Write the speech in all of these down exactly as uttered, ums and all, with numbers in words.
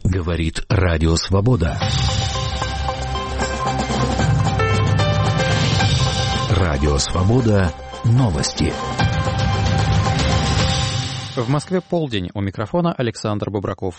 Говорит Радио Свобода. Радио Свобода. Новости. В Москве полдень. У микрофона Александр Бобраков.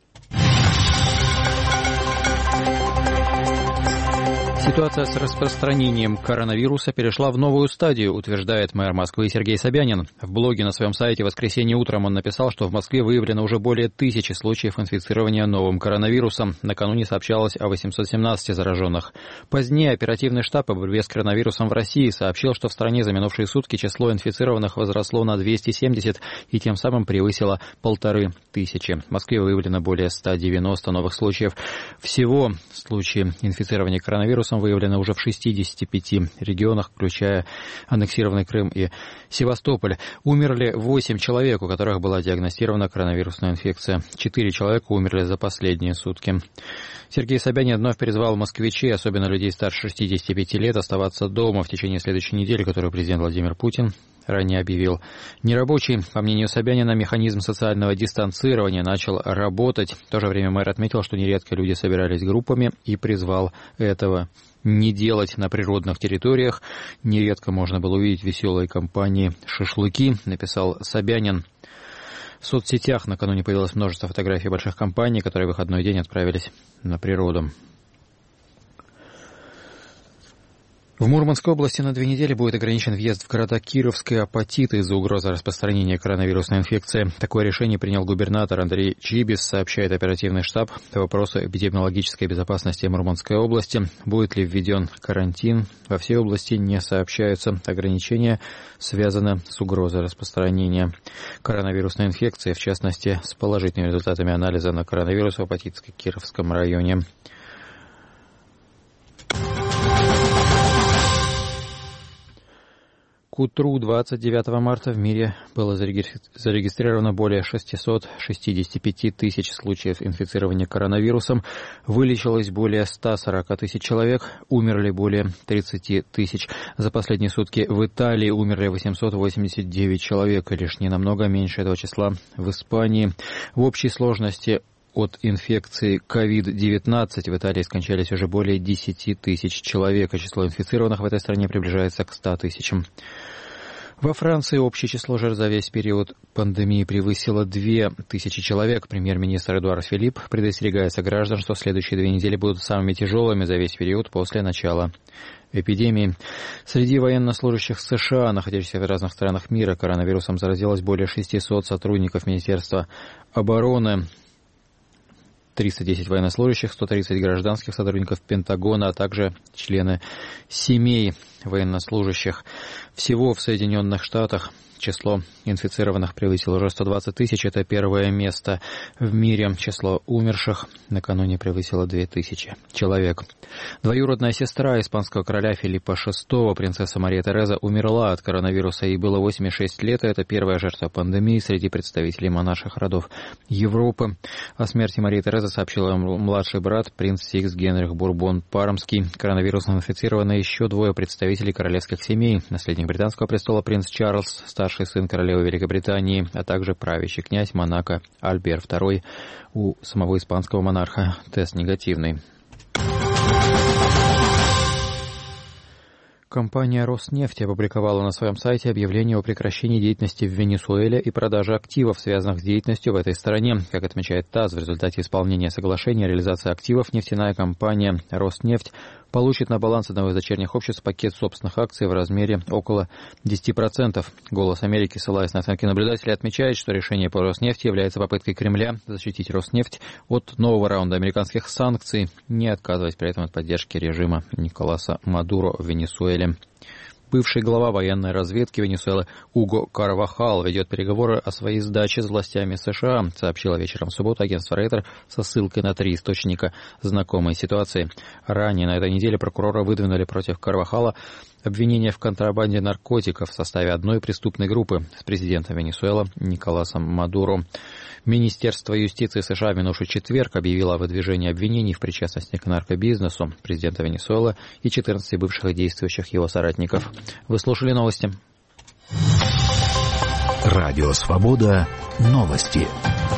Ситуация с распространением коронавируса перешла в новую стадию, утверждает мэр Москвы Сергей Собянин. В блоге на своем сайте в воскресенье утром он написал, что в Москве выявлено уже более тысячи случаев инфицирования новым коронавирусом. Накануне сообщалось о восемьсот семнадцати зараженных. Позднее оперативный штаб по борьбе с коронавирусом в России сообщил, что в стране за минувшие сутки число инфицированных возросло на двести семьдесят и тем самым превысило полторы тысячи. В Москве выявлено более ста девяноста новых случаев. Всего случаи инфицирования коронавирусом выявлено уже в шестидесяти пяти регионах, включая аннексированный Крым и Севастополь. Умерли восемь человек, у которых была диагностирована коронавирусная инфекция. Четыре человека умерли за последние сутки. Сергей Собянин вновь призвал москвичей, особенно людей старше шестидесяти пяти лет, оставаться дома в течение следующей недели, которую президент Владимир Путин ранее объявил. Нерабочий, по мнению Собянина, механизм социального дистанцирования начал работать. В то же время мэр отметил, что нередко люди собирались группами и призвал этого не делать на природных территориях. Нередко можно было увидеть веселые компании «Шашлыки», написал Собянин. В соцсетях накануне появилось множество фотографий больших компаний, которые в выходной день отправились на природу. В Мурманской области на две недели будет ограничен въезд в города Кировск и Апатит из-за угрозы распространения коронавирусной инфекции. Такое решение принял губернатор Андрей Чибис, сообщает оперативный штаб по вопросу эпидемиологической безопасности Мурманской области. Будет ли введен карантин? Во всей области не сообщаются. Ограничения связаны с угрозой распространения коронавирусной инфекции, в частности, с положительными результатами анализа на коронавирус в Апатитско-Кировском районе. К утру двадцать девятого марта в мире было зарегистрировано более шестисот шестидесяти пяти тысяч случаев инфицирования коронавирусом, вылечилось более ста сорока тысяч человек, умерли более тридцати тысяч. За последние сутки в Италии умерли восемьсот восемьдесят девять человек, и лишь ненамного меньше этого числа в Испании. В общей сложности от инфекции ковид девятнадцать в Италии скончались уже более десяти тысяч человек, и число инфицированных в этой стране приближается к ста тысячам. Во Франции общее число жертв за весь период пандемии превысило две тысячи человек. Премьер-министр Эдуард Филипп предостерегает граждан, что следующие две недели будут самыми тяжелыми за весь период после начала эпидемии. Среди военнослужащих США, находящихся в разных странах мира, коронавирусом заразилось более шестисот сотрудников Министерства обороны, триста десять военнослужащих, сто тридцать гражданских сотрудников Пентагона, а также члены семей военнослужащих. Всего в Соединенных Штатах число инфицированных превысило уже сто двадцать тысяч. Это первое место в мире. Число умерших накануне превысило две тысячи человек. Двоюродная сестра испанского короля Филиппа шестого, принцесса Мария Тереза, умерла от коронавируса. Ей было восемьдесят шесть лет, и это первая жертва пандемии среди представителей монарших родов Европы. О смерти Марии Терезы сообщил младший брат, принц Сикс Генрих Бурбон-Пармский. Коронавирусом инфицированы еще двое представителей королевских семей. Наследник британского престола принц Чарльз, старший сын королевы Великобритании, а также правящий князь Монако Альбер второй. У самого испанского монарха тест негативный. Компания «Роснефть» опубликовала на своем сайте объявление о прекращении деятельности в Венесуэле и продаже активов, связанных с деятельностью в этой стране. Как отмечает ТАСС, в результате исполнения соглашения о реализации активов нефтяная компания «Роснефть» получит на баланс одного из дочерних обществ пакет собственных акций в размере около десяти процентов. «Голос Америки», ссылаясь на оценки наблюдателей, отмечает, что решение по Роснефти является попыткой Кремля защитить Роснефть от нового раунда американских санкций, не отказываясь при этом от поддержки режима Николаса Мадуро в Венесуэле. Бывший глава военной разведки Венесуэлы Уго Карвахал ведет переговоры о своей сдаче с властями США, сообщило вечером в субботу агентство Рейтер со ссылкой на три источника знакомой ситуации. Ранее на этой неделе прокурора выдвинули против Карвахала обвинение в контрабанде наркотиков в составе одной преступной группы с президентом Венесуэлы Николасом Мадуро. Министерство юстиции США в минувший четверг объявило о выдвижении обвинений в причастности к наркобизнесу президента Венесуэлы и четырнадцати бывших и действующих его соратников. Вы слушали новости. Радио «Свобода». Новости.